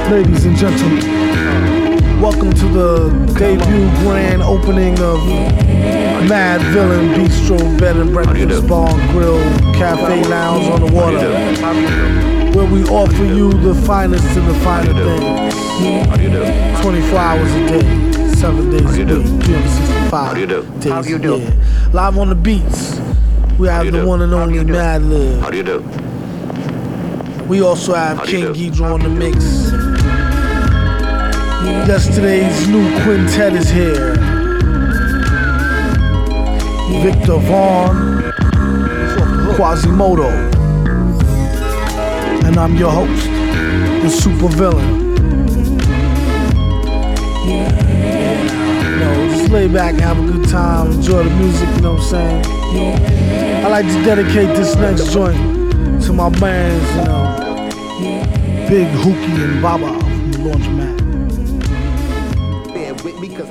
Ladies and gentlemen, welcome to the debut grand opening of Mad Villain Bistro, Bed and Breakfast, Bar and Grill, Cafe Lounge on the water, where we offer you the finest and the finer things. 24 hours a day, 7 days a week, 365 days a year. Live on the beats, we have the one and only Mad Lib. How do you do? We also have King Ghidra on the mix. Yesterday's new quintet is here. Victor Vaughn, Quasimodo, and I'm your host, the super villain. Just lay back and have a good time, enjoy the music, you know what I'm saying? I like to dedicate this next joint to my bands, Big Hookie and Baba from the Laundromat.